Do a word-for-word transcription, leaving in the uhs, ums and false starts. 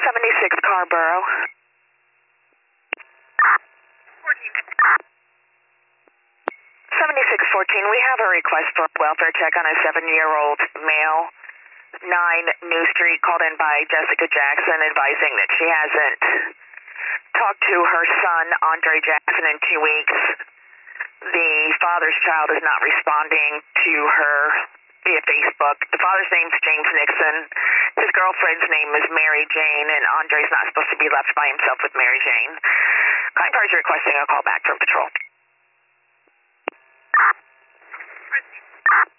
seventy-six Carborough. seventy-six fourteen, we have a request for a welfare check on a seven-year-old male. nine New Street, called in by Jessica Jackson, advising that she hasn't talked to her son, Andre Jackson, in two weeks. The father's child is not responding to her via Facebook. The father's name's James Nixon. His girlfriend's name is Mary Jane, and Andre's not supposed to be left by himself with Mary Jane. Client car is requesting a call back from patrol.